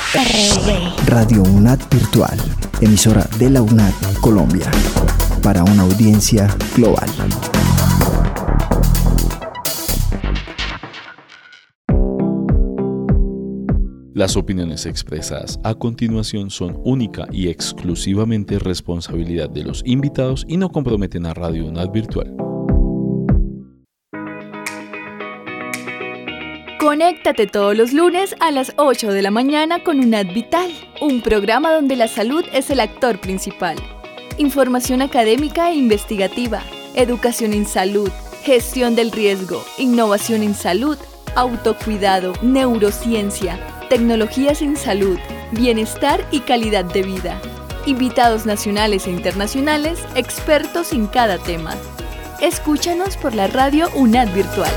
Radio UNAD Virtual, emisora de la UNAD Colombia, para una audiencia global. Las opiniones expresadas a continuación son única y exclusivamente responsabilidad de los invitados y no comprometen a Radio UNAD Virtual. Conéctate todos los lunes a las 8 de la mañana con UNAD Vital, un programa donde la salud es el actor principal. Información académica e investigativa, educación en salud, gestión del riesgo, innovación en salud, autocuidado, neurociencia, tecnologías en salud, bienestar y calidad de vida. Invitados nacionales e internacionales, expertos en cada tema. Escúchanos por la radio UNAD Virtual.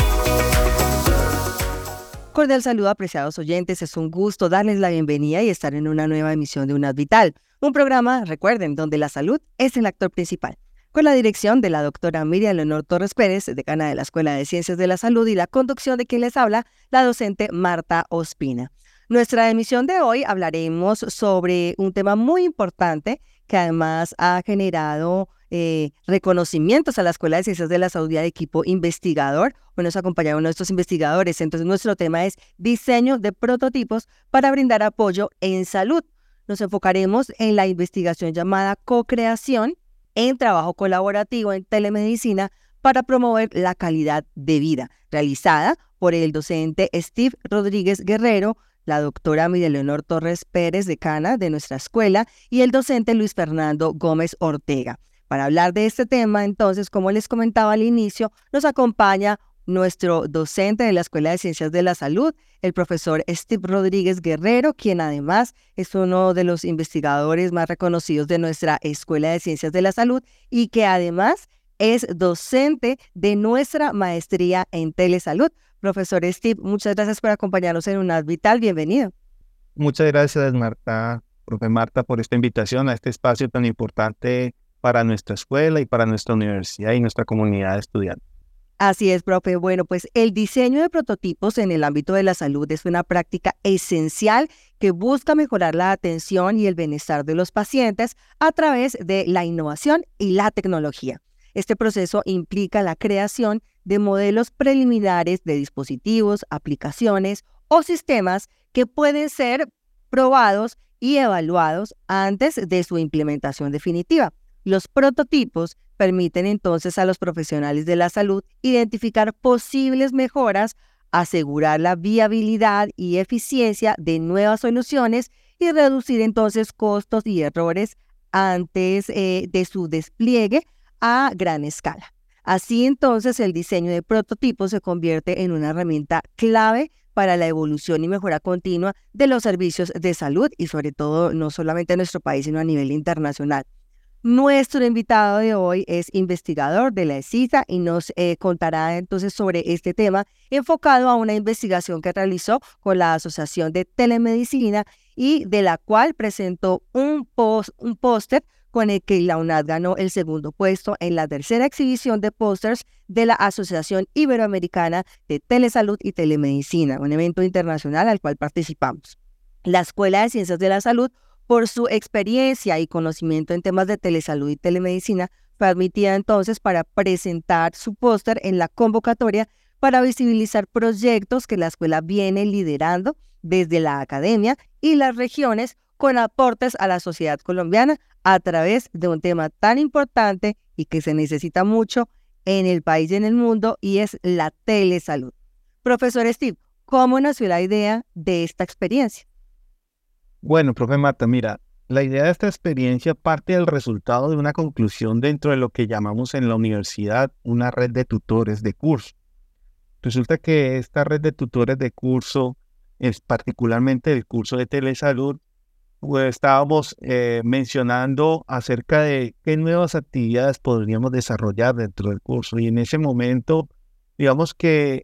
Cordial saludo, apreciados oyentes. Es un gusto darles la bienvenida y estar en una nueva emisión de UNAD Vital. Un programa, recuerden, donde la salud es el actor principal. Con la dirección de la doctora Miriam Leonor Torres Pérez, decana de la Escuela de Ciencias de la Salud, y la conducción de quien les habla, la docente Marta Ospina. Nuestra emisión de hoy hablaremos sobre un tema muy importante que además ha generado reconocimientos a la Escuela de Ciencias de la Salud y al equipo investigador. Hoy nos acompañaron nuestros investigadores. Entonces, nuestro tema es diseño de prototipos para brindar apoyo en salud. Nos enfocaremos en la investigación llamada co-creación en trabajo colaborativo en telemedicina para promover la calidad de vida, realizada por el docente Steve Rodríguez Guerrero, la doctora Miriam Leonor Torres Pérez, decana de nuestra escuela, y el docente Luis Fernando Gómez Ortega. Para hablar de este tema, entonces, como les comentaba al inicio, nos acompaña nuestro docente de la Escuela de Ciencias de la Salud, el profesor Steve Rodríguez Guerrero, quien además es uno de los investigadores más reconocidos de nuestra Escuela de Ciencias de la Salud y que además es docente de nuestra maestría en telesalud. Profesor Steve, muchas gracias por acompañarnos en UNAD Vital. Bienvenido. Muchas gracias, Marta, profe Marta, por esta invitación a este espacio tan importante para nuestra escuela y para nuestra universidad y nuestra comunidad de estudiantes. Así es, profe. Bueno, pues el diseño de prototipos en el ámbito de la salud es una práctica esencial que busca mejorar la atención y el bienestar de los pacientes a través de la innovación y la tecnología. Este proceso implica la creación de modelos preliminares de dispositivos, aplicaciones o sistemas que pueden ser probados y evaluados antes de su implementación definitiva. Los prototipos permiten entonces a los profesionales de la salud identificar posibles mejoras, asegurar la viabilidad y eficiencia de nuevas soluciones y reducir entonces costos y errores antes de su despliegue a gran escala. Así entonces el diseño de prototipos se convierte en una herramienta clave para la evolución y mejora continua de los servicios de salud y sobre todo no solamente en nuestro país sino a nivel internacional. Nuestro invitado de hoy es investigador de la ESISA y nos contará entonces sobre este tema enfocado a una investigación que realizó con la Asociación de Telemedicina y de la cual presentó un póster con el que la UNAD ganó el segundo puesto en la tercera exhibición de pósters de la Asociación Iberoamericana de Telesalud y Telemedicina, un evento internacional al cual participamos. La Escuela de Ciencias de la Salud, por su experiencia y conocimiento en temas de telesalud y telemedicina, fue admitida entonces para presentar su póster en la convocatoria para visibilizar proyectos que la escuela viene liderando desde la academia y las regiones con aportes a la sociedad colombiana a través de un tema tan importante y que se necesita mucho en el país y en el mundo, y es la telesalud. Profesor Steve, ¿cómo nació la idea de esta experiencia? Bueno, profe Marta, mira, la idea de esta experiencia parte del resultado de una conclusión dentro de lo que llamamos en la universidad una red de tutores de curso. Resulta que esta red de tutores de curso, es particularmente el curso de telesalud, pues estábamos mencionando acerca de qué nuevas actividades podríamos desarrollar dentro del curso, y en ese momento digamos que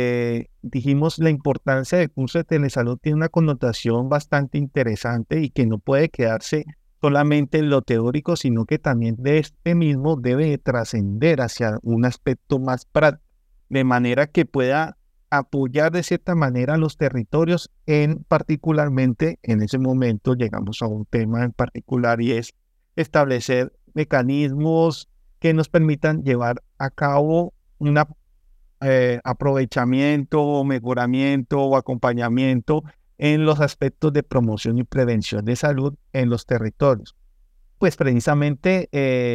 dijimos la importancia del curso de telesalud tiene una connotación bastante interesante y que no puede quedarse solamente en lo teórico, sino que también de este mismo debe trascender hacia un aspecto más práctico, de manera que pueda apoyar de cierta manera a los territorios, particularmente en ese momento llegamos a un tema en particular y es establecer mecanismos que nos permitan llevar a cabo un aprovechamiento, mejoramiento o acompañamiento en los aspectos de promoción y prevención de salud en los territorios. Pues precisamente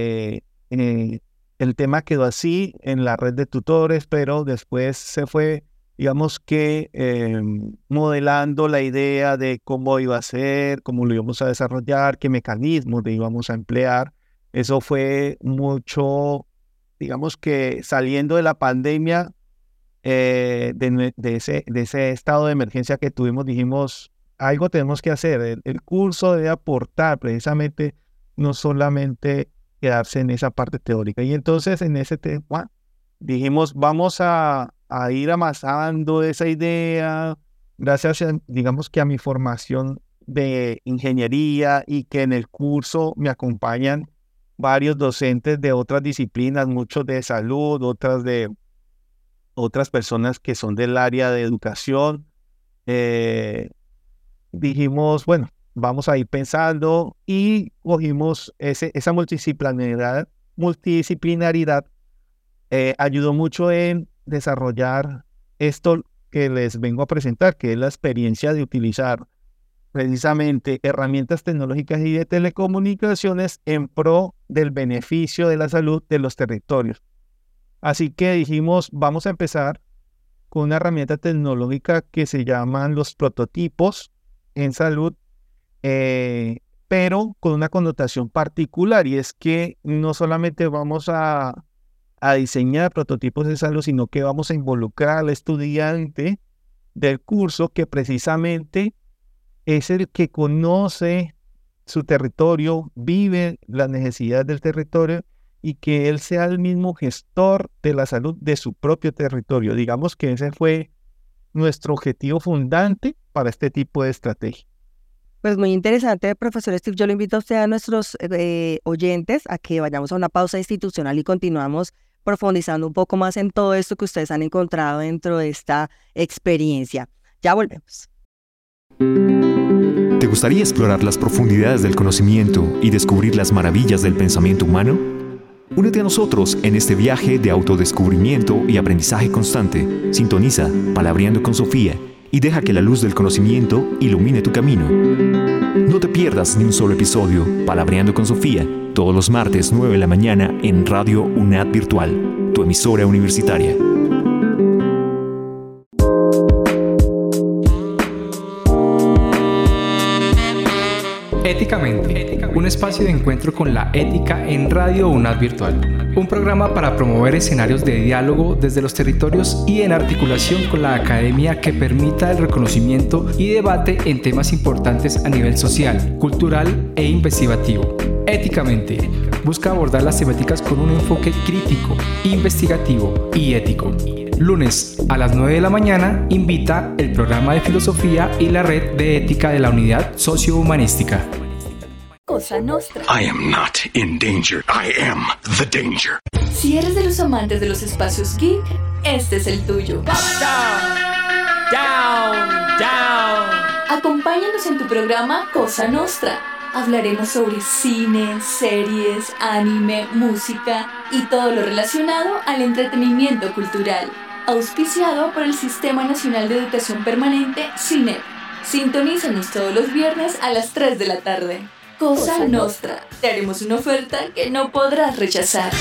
el tema quedó así en la red de tutores, pero después se fue, digamos que, modelando la idea de cómo iba a ser, cómo lo íbamos a desarrollar, qué mecanismos le íbamos a emplear. Eso fue mucho, digamos que saliendo de la pandemia, de ese estado de emergencia que tuvimos, dijimos, algo tenemos que hacer. El curso debe aportar precisamente, no solamente quedarse en esa parte teórica. Y entonces en ese tema dijimos, vamos a ir amasando esa idea, gracias digamos que a mi formación de ingeniería y que en el curso me acompañan varios docentes de otras disciplinas, muchos de salud, otras personas que son del área de educación. Dijimos, bueno, vamos a ir pensando y cogimos esa multidisciplinaridad, ayudó mucho en desarrollar esto que les vengo a presentar, que es la experiencia de utilizar precisamente herramientas tecnológicas y de telecomunicaciones en pro del beneficio de la salud de los territorios. Así que dijimos, vamos a empezar con una herramienta tecnológica que se llaman los prototipos en salud, pero con una connotación particular, y es que no solamente vamos a diseñar prototipos de salud, sino que vamos a involucrar al estudiante del curso que precisamente es el que conoce su territorio, vive las necesidades del territorio y que él sea el mismo gestor de la salud de su propio territorio. Digamos que ese fue nuestro objetivo fundante para este tipo de estrategia. Pues muy interesante, profesor Steve. Yo lo invito a usted, a nuestros oyentes, a que vayamos a una pausa institucional y continuamos profundizando un poco más en todo esto que ustedes han encontrado dentro de esta experiencia. Ya volvemos. ¿Te gustaría explorar las profundidades del conocimiento y descubrir las maravillas del pensamiento humano? Únete a nosotros en este viaje de autodescubrimiento y aprendizaje constante. Sintoniza Palabreando con Sofía y deja que la luz del conocimiento ilumine tu camino. No te pierdas ni un solo episodio. Palabreando con Sofía, todos los martes 9 de la mañana en Radio UNAD Virtual, tu emisora universitaria. Éticamente, un espacio de encuentro con la ética en Radio UNAD Virtual, un programa para promover escenarios de diálogo desde los territorios y en articulación con la academia que permita el reconocimiento y debate en temas importantes a nivel social, cultural e investigativo. Éticamente, busca abordar las temáticas con un enfoque crítico, investigativo y ético. Lunes a las 9 de la mañana invita el programa de filosofía y la red de ética de la unidad sociohumanística. Cosa Nostra. I am not in danger. I am the danger. Si eres de los amantes de los espacios geek, este es el tuyo. Down. Acompáñanos en tu programa Cosa Nostra. Hablaremos sobre cine, series, anime, música y todo lo relacionado al entretenimiento cultural. Auspiciado por el Sistema Nacional de Educación Permanente, SINEP. Sintonízanos todos los viernes a las 3 de la tarde. Cosa Nostra. Te haremos una oferta que no podrás rechazar.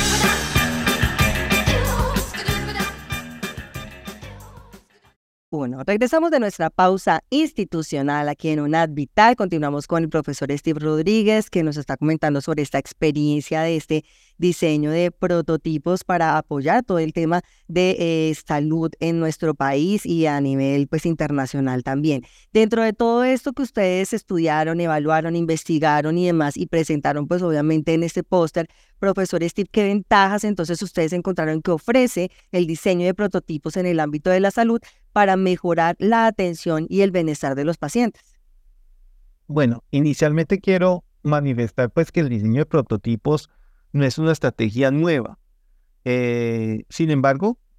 Bueno, regresamos de nuestra pausa institucional aquí en UNAD Vital. Continuamos con el profesor Steve Rodríguez, que nos está comentando sobre esta experiencia de este diseño de prototipos para apoyar todo el tema de salud en nuestro país y a nivel pues internacional también. Dentro de todo esto que ustedes estudiaron, evaluaron, investigaron y demás y presentaron pues obviamente en este póster, profesor Steve, ¿qué ventajas entonces ustedes encontraron que ofrece el diseño de prototipos en el ámbito de la salud para mejorar la atención y el bienestar de los pacientes? Bueno, inicialmente quiero manifestar pues que el diseño de prototipos no es una estrategia nueva. Sin embargo,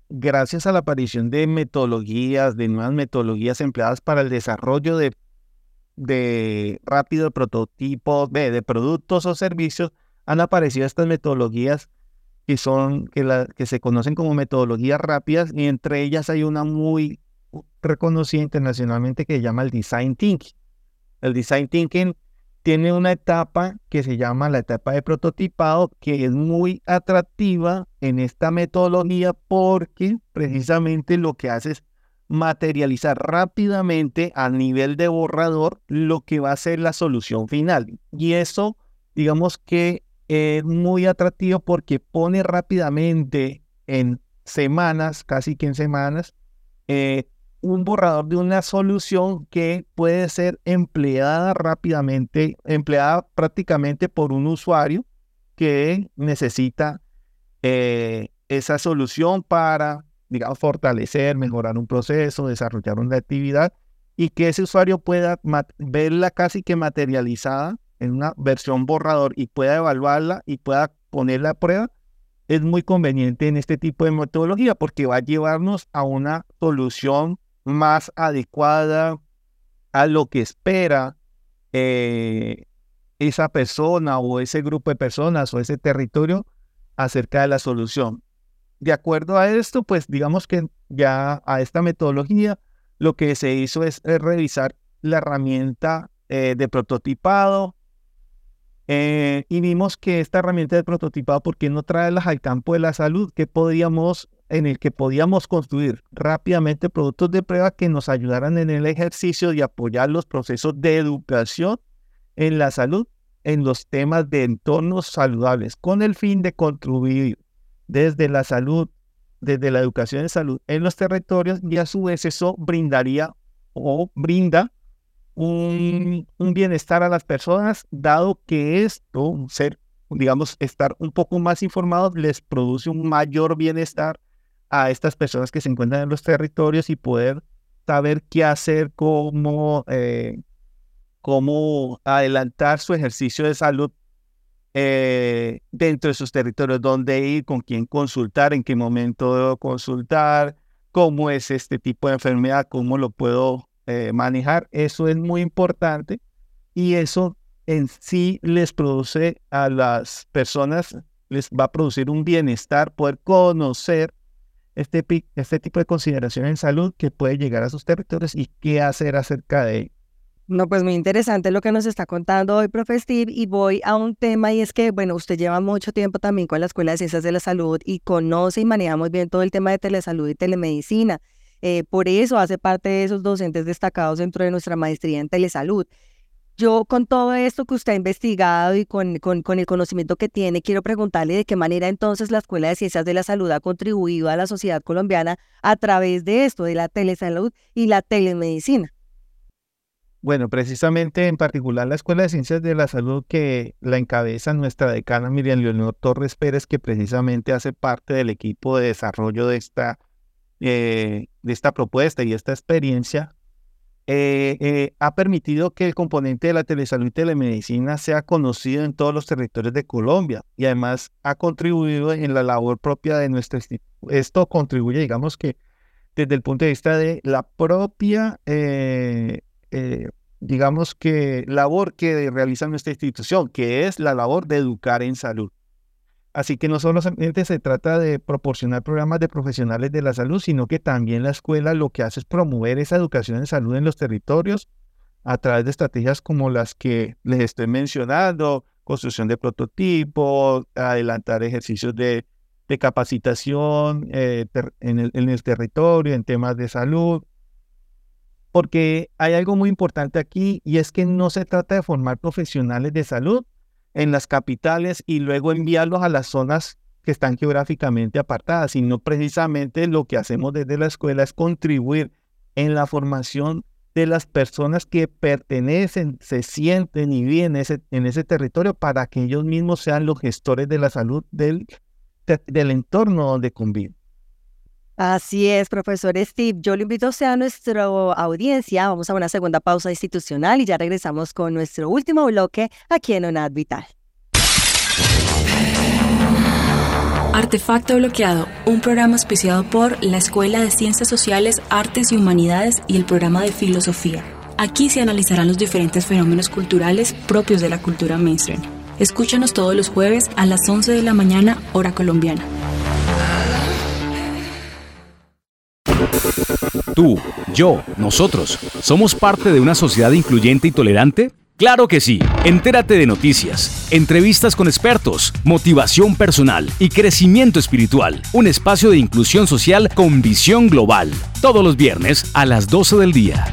gracias a la aparición de metodologías, de nuevas metodologías empleadas para el desarrollo de rápido prototipo de productos o servicios, han aparecido estas metodologías que se conocen como metodologías rápidas, y entre ellas hay una muy reconocida internacionalmente que se llama el Design Thinking. El Design Thinking tiene una etapa que se llama la etapa de prototipado, que es muy atractiva en esta metodología porque precisamente lo que hace es materializar rápidamente a nivel de borrador lo que va a ser la solución final. Y eso, digamos que es muy atractivo porque pone rápidamente en semanas, casi que en semanas, un borrador de una solución que puede ser empleada rápidamente, empleada prácticamente por un usuario que necesita esa solución para, digamos, fortalecer, mejorar un proceso, desarrollar una actividad, y que ese usuario pueda verla casi que materializada en una versión borrador y pueda evaluarla y pueda ponerla a prueba. Es muy conveniente en este tipo de metodología porque va a llevarnos a una solución más adecuada a lo que espera esa persona o ese grupo de personas o ese territorio acerca de la solución. De acuerdo a esto, pues digamos que ya a esta metodología lo que se hizo es revisar la herramienta de prototipado, y vimos que esta herramienta de prototipado, ¿por qué no traerlas al campo de la salud? En el que podíamos construir rápidamente productos de prueba que nos ayudaran en el ejercicio de apoyar los procesos de educación en la salud, en los temas de entornos saludables, con el fin de contribuir desde la salud, desde la educación en salud en los territorios, y a su vez eso brindaría o brinda un bienestar a las personas, dado que esto, estar un poco más informados, les produce un mayor bienestar a estas personas que se encuentran en los territorios y poder saber qué hacer, cómo adelantar su ejercicio de salud dentro de sus territorios, dónde ir, con quién consultar, en qué momento debo consultar, cómo es este tipo de enfermedad, cómo lo puedo manejar. Eso es muy importante, y eso en sí les produce a las personas, les va a producir un bienestar poder conocer este tipo de consideraciones en salud que puede llegar a sus territorios y qué hacer acerca de ello. No, pues muy interesante lo que nos está contando hoy, profe Steve, y voy a un tema, y es que, bueno, usted lleva mucho tiempo también con la Escuela de Ciencias de la Salud y conoce y maneja muy bien todo el tema de telesalud y telemedicina. Por eso hace parte de esos docentes destacados dentro de nuestra maestría en telesalud. Yo, con todo esto que usted ha investigado y con el conocimiento que tiene, quiero preguntarle de qué manera entonces la Escuela de Ciencias de la Salud ha contribuido a la sociedad colombiana a través de esto, de la telesalud y la telemedicina. Bueno, precisamente en particular la Escuela de Ciencias de la Salud, que la encabeza nuestra decana Miriam Leonor Torres Pérez, que precisamente hace parte del equipo de desarrollo de esta propuesta y esta experiencia, ha permitido que el componente de la telesalud y telemedicina sea conocido en todos los territorios de Colombia, y además ha contribuido en la labor propia de nuestra institución. Esto contribuye, digamos que desde el punto de vista de la propia digamos que labor que realiza nuestra institución, que es la labor de educar en salud. Así que no solamente se trata de proporcionar programas de profesionales de la salud, sino que también la escuela lo que hace es promover esa educación en salud en los territorios a través de estrategias como las que les estoy mencionando: construcción de prototipos, adelantar ejercicios de capacitación en el territorio en temas de salud. Porque hay algo muy importante aquí, y es que no se trata de formar profesionales de salud en las capitales y luego enviarlos a las zonas que están geográficamente apartadas, sino precisamente lo que hacemos desde la escuela es contribuir en la formación de las personas que pertenecen, se sienten y viven en ese territorio, para que ellos mismos sean los gestores de la salud del entorno donde conviven. Así es, profesor Steve. Yo lo invito a usted a nuestra audiencia. Vamos a una segunda pausa institucional y ya regresamos con nuestro último bloque aquí en UNAD Vital. Artefacto Bloqueado, un programa auspiciado por la Escuela de Ciencias Sociales, Artes y Humanidades y el programa de Filosofía. Aquí se analizarán los diferentes fenómenos culturales propios de la cultura mainstream. Escúchanos todos los jueves a las 11 de la mañana, hora colombiana. Tú, yo, nosotros, ¿somos parte de una sociedad incluyente y tolerante? ¡Claro que sí! Entérate de noticias, entrevistas con expertos, motivación personal y crecimiento espiritual. Un espacio de inclusión social con visión global. Todos los viernes a las 12 del día.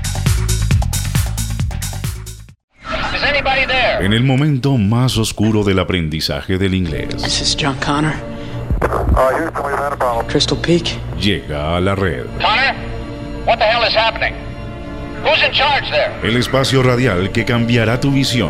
En el momento más oscuro del aprendizaje del inglés. This is John Connor. Crystal Peak. Llega a la red. Connor, what the hell is happening? Who's in charge there? El espacio radial que cambiará tu visión.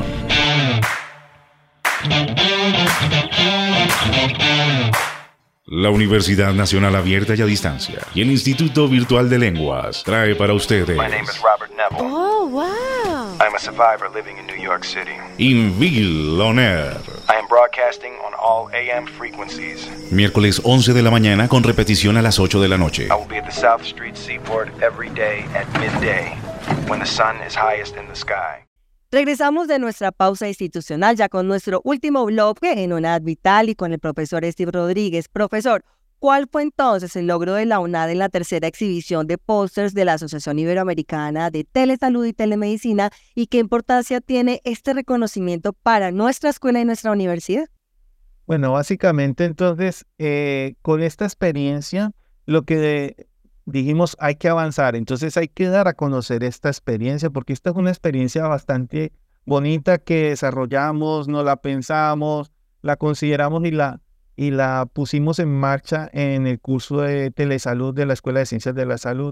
La Universidad Nacional Abierta y a Distancia y el Instituto Virtual de Lenguas trae para ustedes My name is Robert Neville. Oh, wow. I'm a survivor living in New York City. Inville On Air. I am broadcasting on all AM frequencies. Miércoles 11 de la mañana con repetición a las 8 de la noche. I will be at the South Street Seaport every day at midday when the sun is highest in the sky. Regresamos de nuestra pausa institucional ya con nuestro último bloque en UNAD Vital y con el profesor Steve Rodríguez. Profesor, ¿cuál fue entonces el logro de la UNAD en la tercera exhibición de pósters de la Asociación Iberoamericana de Telesalud y Telemedicina y qué importancia tiene este reconocimiento para nuestra escuela y nuestra universidad? Bueno, básicamente entonces con esta experiencia lo que dijimos hay que avanzar, entonces hay que dar a conocer esta experiencia porque esta es una experiencia bastante bonita que desarrollamos, no la pensamos, la consideramos y la pusimos en marcha en el curso de Telesalud de la Escuela de Ciencias de la Salud.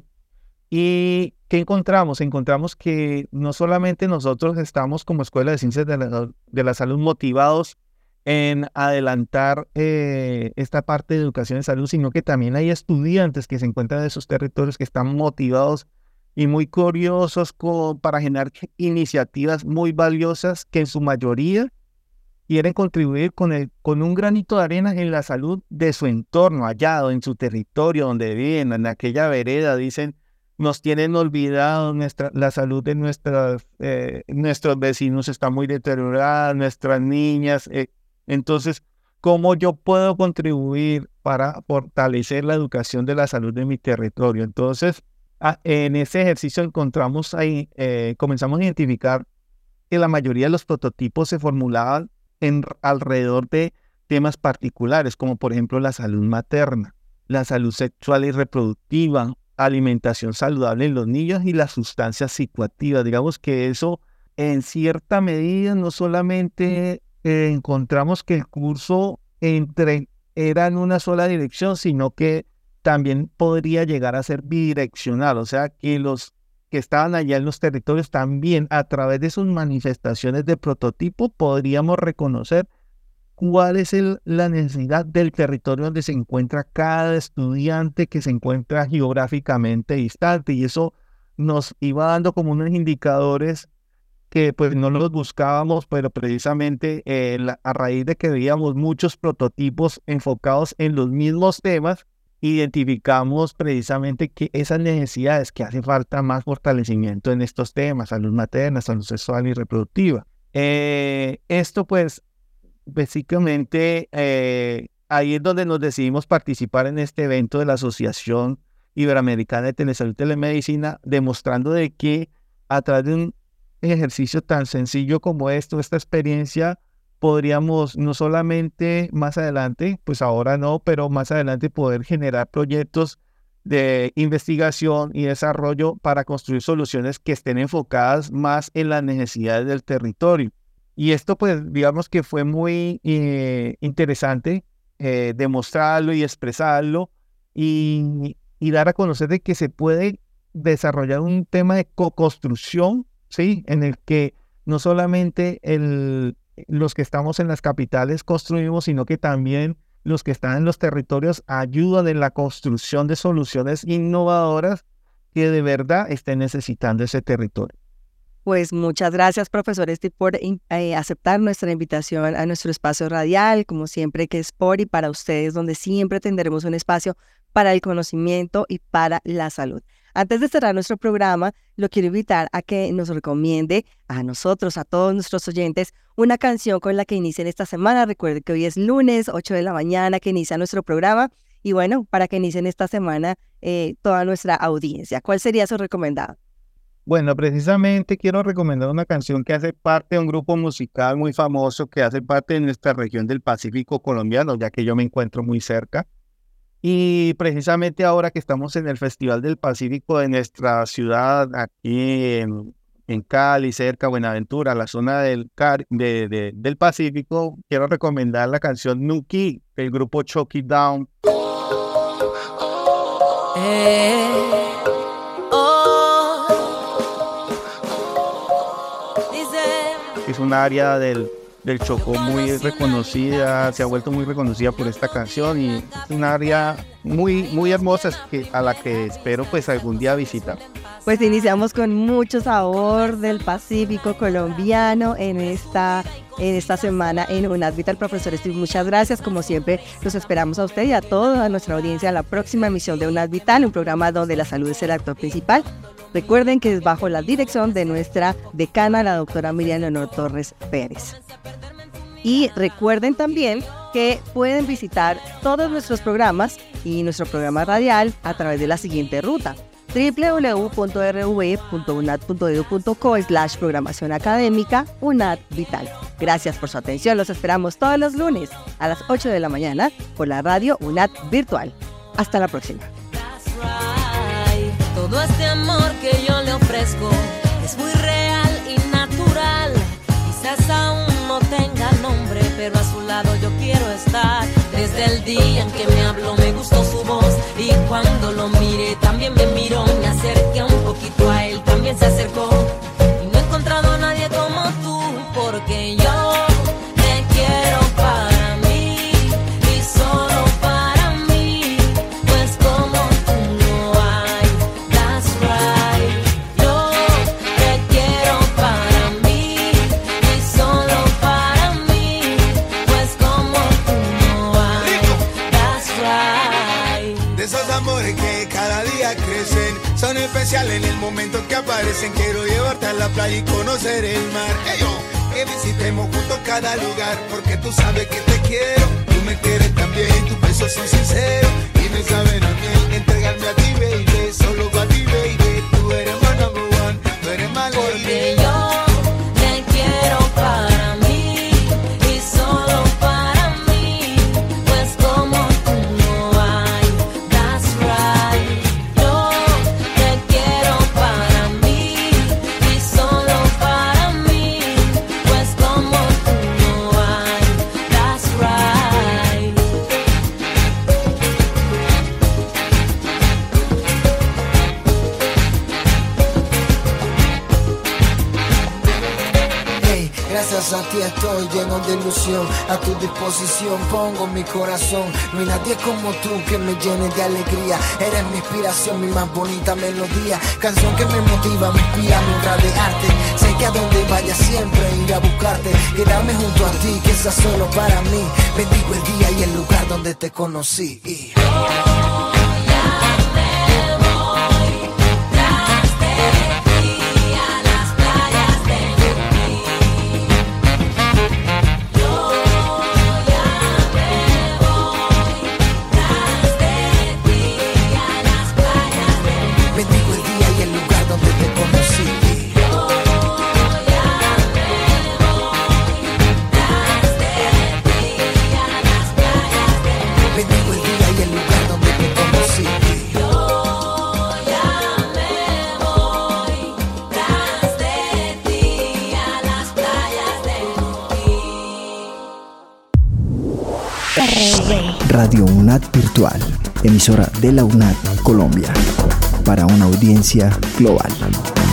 ¿Y qué encontramos? Encontramos que no solamente nosotros estamos como Escuela de Ciencias de la Salud motivados en adelantar esta parte de educación de salud, sino que también hay estudiantes que se encuentran en esos territorios que están motivados y muy curiosos para generar iniciativas muy valiosas que en su mayoría quieren contribuir con un granito de arena en la salud de su entorno, allá en su territorio donde viven, en aquella vereda. Dicen, nos tienen olvidado, la salud de nuestros vecinos está muy deteriorada, nuestras niñas. Entonces, ¿cómo yo puedo contribuir para fortalecer la educación de la salud de mi territorio? Entonces, en ese ejercicio encontramos ahí, comenzamos a identificar que la mayoría de los prototipos se formulaban alrededor de temas particulares, como por ejemplo la salud materna, la salud sexual y reproductiva, alimentación saludable en los niños y las sustancias psicoactivas. Digamos que eso, en cierta medida, no solamente encontramos que el curso era en una sola dirección, sino que también podría llegar a ser bidireccional, o sea, que los que estaban allá en los territorios también a través de sus manifestaciones de prototipo podríamos reconocer cuál es la necesidad del territorio donde se encuentra cada estudiante que se encuentra geográficamente distante, y eso nos iba dando como unos indicadores que pues no los buscábamos, pero precisamente a raíz de que veíamos muchos prototipos enfocados en los mismos temas, identificamos precisamente que esas necesidades que hace falta más fortalecimiento en estos temas, salud materna, salud sexual y reproductiva. Esto pues básicamente ahí es donde nos decidimos participar en este evento de la Asociación Iberoamericana de Telesalud y Telemedicina, demostrando de que a través de un ejercicio tan sencillo como esta experiencia, podríamos no solamente más adelante, pues ahora no, pero más adelante poder generar proyectos de investigación y desarrollo para construir soluciones que estén enfocadas más en las necesidades del territorio. Y esto pues digamos que fue muy interesante demostrarlo y expresarlo y dar a conocer de que se puede desarrollar un tema de co-construcción, ¿sí? En el que no solamente los que estamos en las capitales construimos, sino que también los que están en los territorios ayudan en la construcción de soluciones innovadoras que de verdad estén necesitando ese territorio. Pues muchas gracias, profesor Steve, por aceptar nuestra invitación a nuestro espacio radial, como siempre que es por y para ustedes, donde siempre tendremos un espacio para el conocimiento y para la salud. Antes de cerrar nuestro programa, lo quiero invitar a que nos recomiende a nosotros, a todos nuestros oyentes, una canción con la que inicien esta semana. Recuerden que hoy es lunes, 8 de la mañana, que inicia nuestro programa. Y bueno, para que inicien esta semana toda nuestra audiencia. ¿Cuál sería su recomendado? Bueno, precisamente quiero recomendar una canción que hace parte de un grupo musical muy famoso que hace parte de nuestra región del Pacífico colombiano, ya que yo me encuentro muy cerca. Y precisamente ahora que estamos en el Festival del Pacífico de nuestra ciudad, aquí en Cali, cerca de Buenaventura, la zona del Pacífico, quiero recomendar la canción Nuki, del grupo Chuck It Down. Es un área del Chocó muy reconocida, se ha vuelto muy reconocida por esta canción y es un área muy hermosa a la que espero pues algún día visitar. Pues iniciamos con mucho sabor del Pacífico colombiano en esta semana en UNAD Vital. Profesor Steve, muchas gracias. Como siempre, los esperamos a usted y a toda nuestra audiencia a la próxima emisión de UNAD Vital, un programa donde la salud es el actor principal. Recuerden que es bajo la dirección de nuestra decana, la doctora Miriam Leonor Torres Pérez. Y recuerden también que pueden visitar todos nuestros programas y nuestro programa radial a través de la siguiente ruta: www.rv.unad.edu.co/programación académica UNAD Vital. Gracias por su atención. Los esperamos todos los lunes a las 8 de la mañana por la radio UNAD Virtual. Hasta la próxima. Todo este amor que yo le ofrezco es muy real y natural. Quizás aún no tenga nombre, pero a su lado yo quiero estar. Desde el día en que me habló me gustó su voz, y cuando lo miré también me miró. Me acerqué un poquito a él, también se acercó, y no he encontrado a nadie como tú, porque yo te quiero para mí y solo para mí, pues como tú no hay. That's right. Yo te quiero para mí y solo para mí, pues como tú no hay. That's right. De esos amores que cada día crecen, son especiales en el momento que aparecen. Quiero llevarte a la playa y conocer el mar. Que visitemos juntos cada lugar, porque tú sabes que te quiero, tú me quieres también, tus besos son sinceros y me saben a mí. Entregarme a ti, baby, solo a ti, baby. Tú eres my number one, tú eres my lady. Porque yo te quiero para mí y solo para mí, pues como tú no hay. That's right. Yo te quiero para mí y solo para mí, pues como tú no hay. That's right. Hey, gracias a ti estoy lleno de ilusión, a tu disposición pongo mi corazón. No hay nadie como tú que me llene de alegría. Eres mi inspiración, mi más bonita melodía. Canción que me motiva, me inspira, mi obra de arte. Sé que a donde vaya siempre iré a buscarte, quedarme junto a ti, que sea solo para mí. Bendigo el día y el lugar donde te conocí. Bendigo el día y el lugar donde te conocí. Bendigo el día y el lugar donde te conocí. Radio UNAD Virtual, emisora de la UNAD Colombia, para una audiencia global.